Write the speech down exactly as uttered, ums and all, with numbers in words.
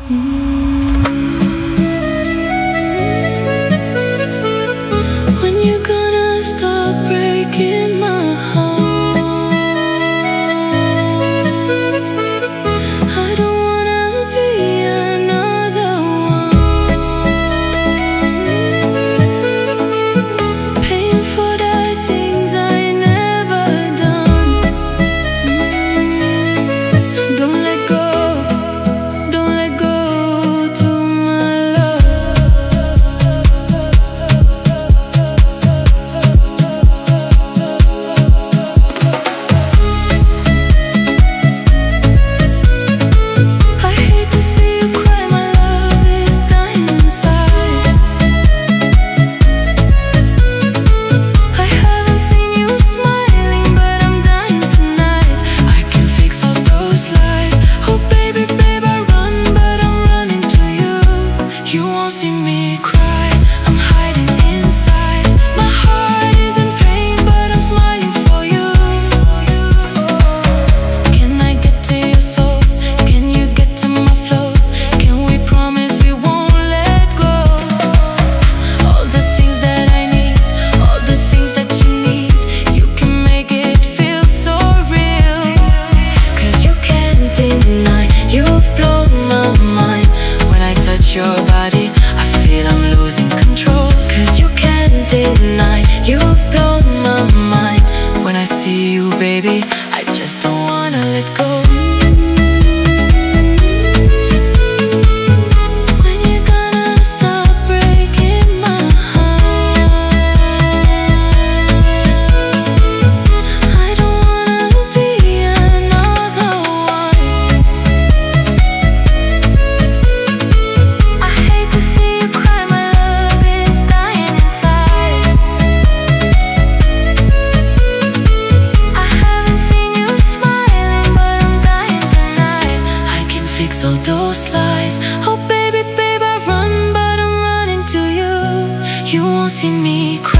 When you gonna stop breaking my heart? I don't wanna be another one, paying for the things I never done. Don't let go, don't let go to my love. I hate to see you cry, my love is dying inside. I haven't seen you smiling, but I'm dying tonight. I can fix all those lies. Oh baby, babe, I run, but I'm running to you. You won't see me cry, I'm hiding inside. My heart is in pain, but I'm smiling for you. Can I get to your soul? Can you get to my flow? Can we promise we won't let go? All the things that I need, all the things that you need, you can make it feel so real. Cause you can't deny, you've blown my mind. When I touch your body, I feel I'm losing control. Cause you can't deny, you've blown my mind. When I see you, baby, I just don't wanna let go. When you gonna stop breaking my heart? I don't wanna be another one. I hate to see you cry, my love is dying inside. I haven't seen you smiling, but I'm dying tonight. I can fix all those lies. Oh baby, babe, I run, but I'm running to you. You won't see me cry.